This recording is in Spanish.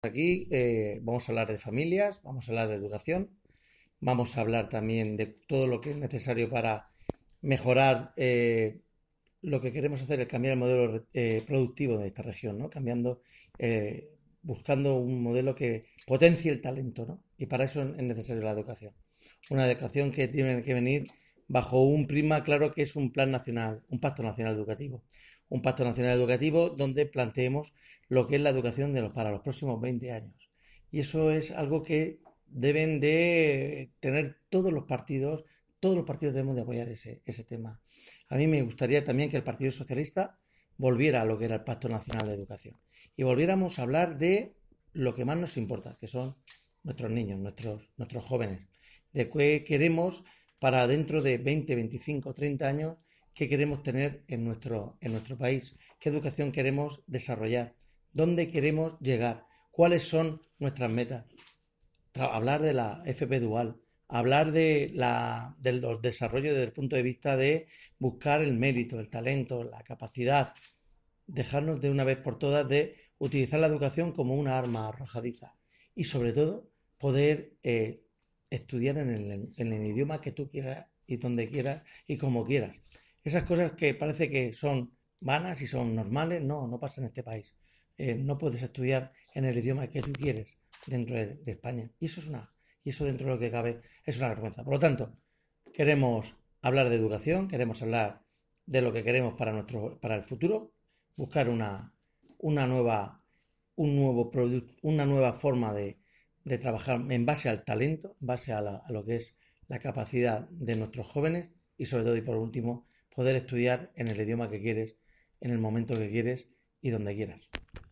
Aquí vamos a hablar de familias, vamos a hablar de educación, vamos a hablar también de todo lo que es necesario para mejorar lo que queremos hacer, es cambiar el modelo productivo de esta región, ¿no? Cambiando, buscando un modelo que potencie el talento, ¿no? Y para eso es necesaria la educación. Una educación que tiene que venir bajo un prisma claro que es un plan nacional, un pacto nacional educativo. Un pacto nacional educativo donde planteemos lo que es la educación para los próximos 20 años. Y eso es algo que deben de tener todos los partidos debemos de apoyar ese tema. A mí me gustaría también que el Partido Socialista volviera a lo que era el Pacto Nacional de Educación y volviéramos a hablar de lo que más nos importa, que son nuestros niños, nuestros jóvenes, de qué queremos para dentro de 20, 25, 30 años, qué queremos tener en nuestro país, qué educación queremos desarrollar, dónde queremos llegar, cuáles son nuestras metas. Hablar de la FP Dual, hablar de los desarrollos desde el punto de vista de buscar el mérito, el talento, la capacidad, dejarnos de una vez por todas de utilizar la educación como una arma arrojadiza y sobre todo poder estudiar en el idioma que tú quieras y donde quieras y como quieras. Esas cosas que parece que son vanas y son normales, no pasa en este país. No puedes estudiar en el idioma que tú quieres dentro de España. Y eso dentro de lo que cabe es una vergüenza. Por lo tanto, queremos hablar de educación, queremos hablar de lo que queremos para el futuro, buscar una nueva, un nuevo producto, una nueva forma de trabajar en base al talento, en base a lo que es la capacidad de nuestros jóvenes y sobre todo y por último, poder estudiar en el idioma que quieres, en el momento que quieres y donde quieras.